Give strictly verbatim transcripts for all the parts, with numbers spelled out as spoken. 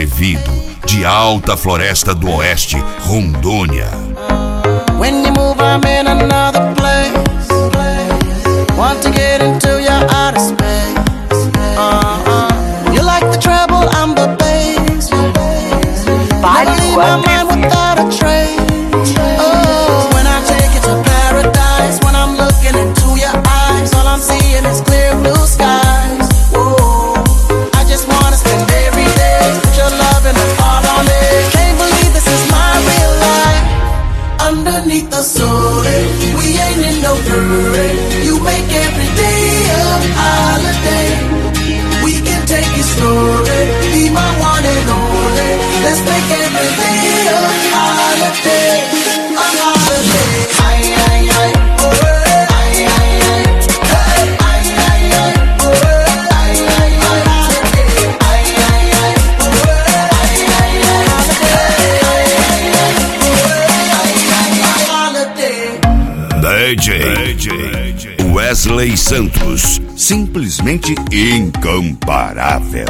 Atrevido, de Alta Floresta do Oeste, Rondônia. When you move, I'm in another place. Want to get into your outer space. Uh-uh. You like the treble, I'm the bass. Never leave my mind without a trace. Oh, when I take you to paradise, when I'm looking into your eyes, all I'm seeing is clear blue skies. Whoa, I just wanna spend every day with your love and heart on it. Can't believe this is my real life. Underneath the soul, we ain't in no hurry. You make every day a holiday. We can take it slowly, be my one and only. Let's make every day a holiday, a holiday. Ay, ay, ay, oh, ay, ay, ay, hey, ay, ay, ay, oh, ay, ay, ay, holiday. Ay, ay, ay, oh, ay, ay, ay, hey, ay, ay, ay, oh, ay, ay, ay, holiday. D J Wesley Santos, simplesmente incomparável.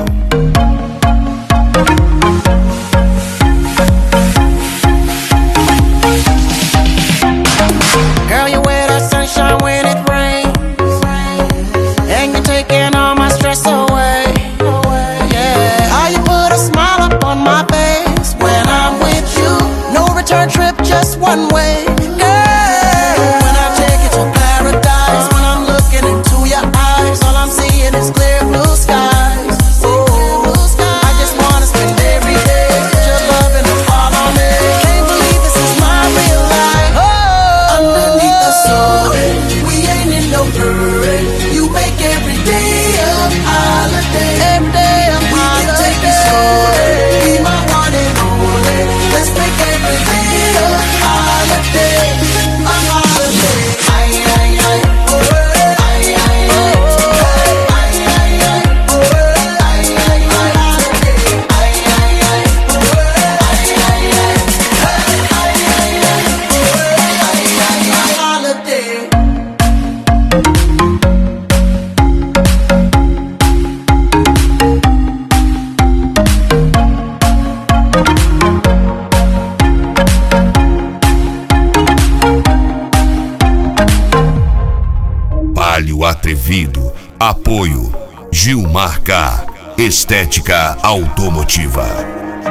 Girl, you wear the sunshine when it rains, and you're taking all my stress away. Yeah, how you put a smile up on my face when I'm with you. No return trip, just one way. Girl, when I take you to paradise, when I'm looking into your eyes, all I'm seeing is clear blue skies. Oh, I just wanna spend every day with your love and heart on it. Can't believe this is my real life. Oh, underneath the soul, we ain't in no hurry. You make every day a holiday. Every day a holiday. We can take it slowly, be my one and only. Let's make every day a holiday, a holiday. Ay, ay, ay, oh, ay, ay, ay, hey, ay, ay, ay, oh, ay, ay, ay, holiday. Ay, ay, ay, oh, ay, ay, ay, hey, ay, ay, ay, oh, ay, ay, ay, holiday. Palio Atrevido, apoio Gilmar K, Estética Automotiva.